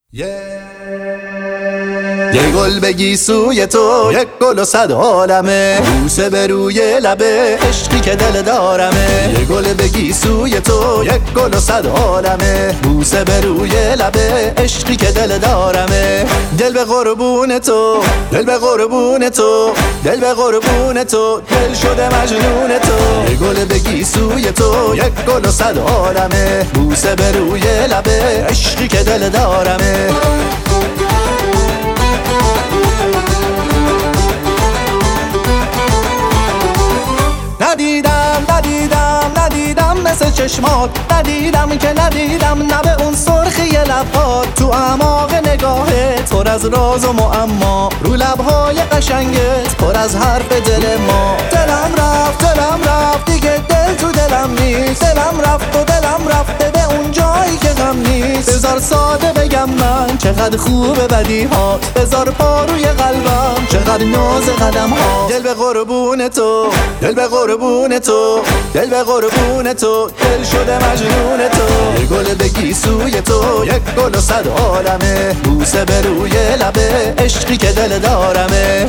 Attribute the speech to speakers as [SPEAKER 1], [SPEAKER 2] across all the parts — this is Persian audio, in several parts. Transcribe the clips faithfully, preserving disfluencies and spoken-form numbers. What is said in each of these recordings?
[SPEAKER 1] یه گل بگی سوی تو، یک گل و صد عالمه، بوسه به روی لبه عشقی که دل دارمه. یه گل بگی سوی تو، یک گل و صد عالمه، بوسه به روی لبه عشقی که دل دارمه. دل به قربون تو، دل به قربون تو، دل به قربون تو، دل شده مجنون تو. یه گل بگی سوی تو، یک گل و صد عالمه، بوسه به روی لبه عشقی که دل دارمه. ندیدم ندیدم ندیدم مثل چشمات، ندیدم که ندیدم نه به اون سرخی لبات. تو اعماق نگاهت پر از راز و معما، رو لبهای قشنگت پر از حرف دل ما. دلم رفت دلم رفت دیگه دل تو دلم نیست، دلم رفت و دلم رفته به اون جایی که غم نیست. بذار ساده بگم من چقدر خوبه بدیهات، بذار پا روی قلبم چقدر ناز قدم ها. دل به قربون تو، دل به قربون تو، دل به قربون تو، دل شده مجنون تو. یه گل بگی سوی تو، یک گل و صد عالمه، بوسه به روی لبه عشقی که دل دارمه.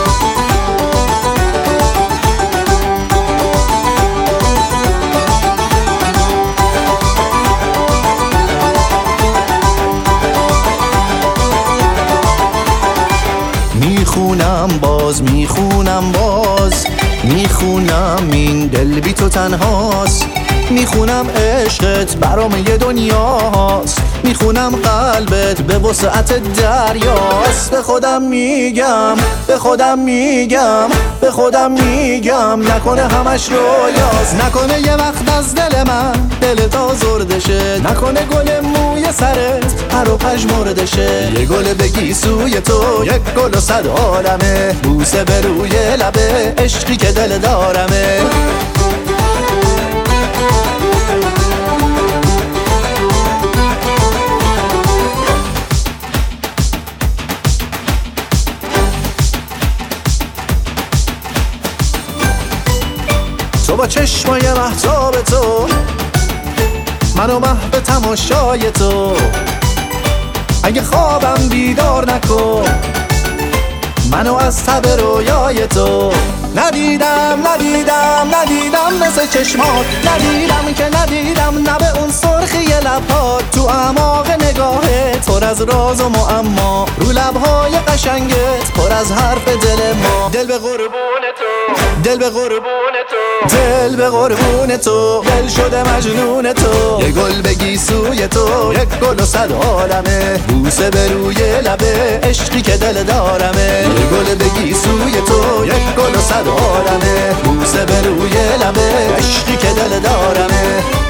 [SPEAKER 1] میخونم باز میخونم باز میخونم این دل بی تو تنهاست، میخونم عشقت برام یه دنیاست، میخونم قلبت به وسعت دریاست. به خودم میگم به خودم میگم به خودم میگم نکنه همش رویاست، نکنه یه وقت از دل من دلت آزرده شه، نکنه گل موی سرت پر و پژمرده شه. یه گل بگی سوی تو، یک گل و صد عالمه، بوسه به روی لبه عشقی که دل دارمه. تو با چشمای مهتاب تو، منو محو تماشای تو، اگه خوابم بیدار نکن منو از تب رویای تو. ندیدم ندیدم ندیدم مثل چشمات، ندیدم که ندیدم نه به اون سرخی لبات. تو اعماق نگاهت پر از راز و معما، رو لبهای قشنگت پر از حرف دل ما. دل به قربون تو، دل به قربون تو، دل به قربون تو، دل شده مجنون تو. یه گل بگی سوی تو، یک گل و صد عالمه، بوسه به روی لبه عشقی که دل دارمه. یه گل بگی سوی تو، یک گل و صد عالمه، بوسه به روی لبه عشقی که دل دارمه.